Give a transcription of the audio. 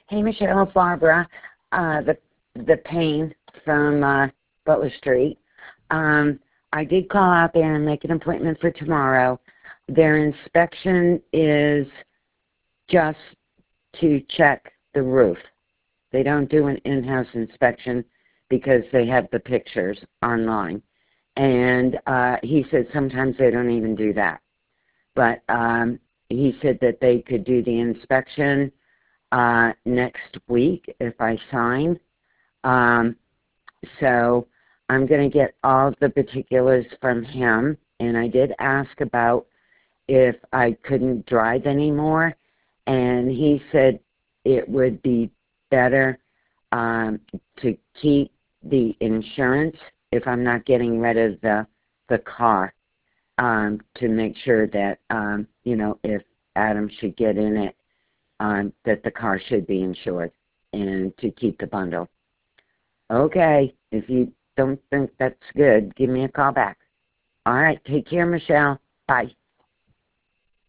Hey, Michelle, Barbara, the pain from Butler Street. Um, I did call out there and make an appointment for tomorrow. Their inspection is just to check the roof. They don't do an in-house inspection because they have the pictures online. And he said sometimes they don't even do that. But he said that they could do the inspection next week if I sign. Um, so I'm going to get all the particulars from him. And I did ask about if I couldn't drive anymore. And he said it would be better to keep the insurance if I'm not getting rid of the car, to make sure that, if Adam should get in it, that the car should be insured and to keep the bundle. Okay, if you don't think that's good, give me a call back. All right, take care, Michelle. Bye.